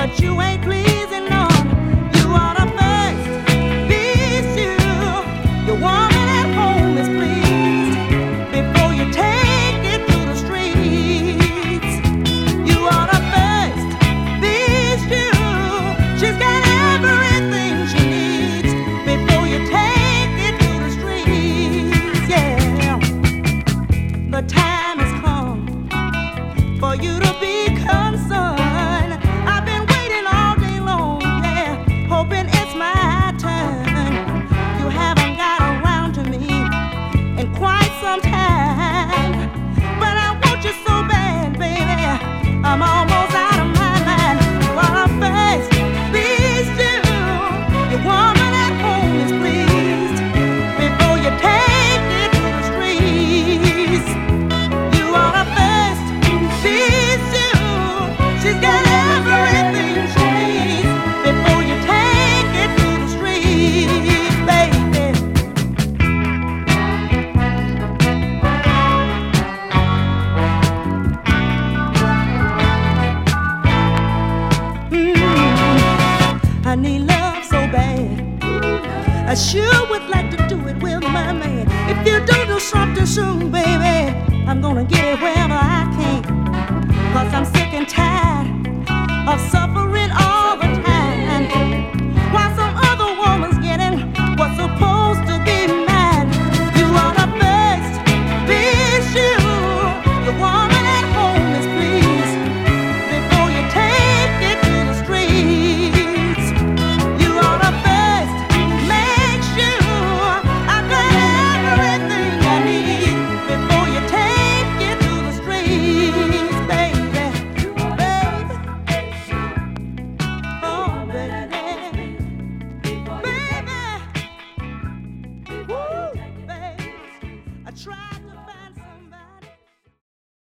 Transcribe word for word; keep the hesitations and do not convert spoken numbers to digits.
I sure would like to do it with my man. If you don't do something soon, baby, I'm gonna get it wherever I can. Cause I'm sick and tired of suffering.